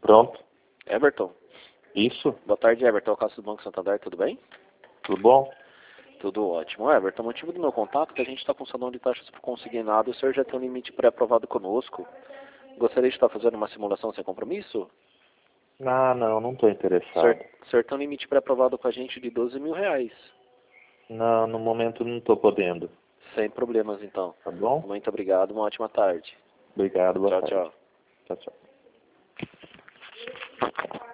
Pronto. Everton? Isso? Boa tarde, Everton. Caixa do Banco Santander, tudo bem? Tudo bom? Tudo ótimo. Everton, o motivo do meu contato é que a gente está com salão de taxas por consignado. O senhor já tem um limite pré-aprovado conosco. Gostaria de estar fazendo uma simulação sem compromisso? Não estou interessado. O senhor tem um limite pré-aprovado com a gente de R$ 12.000. Não, no momento não estou podendo. Sem problemas, então. Tá bom? Muito obrigado. Uma ótima tarde. Obrigado, boa Tchau, tarde. tchau. Tchau, tchau.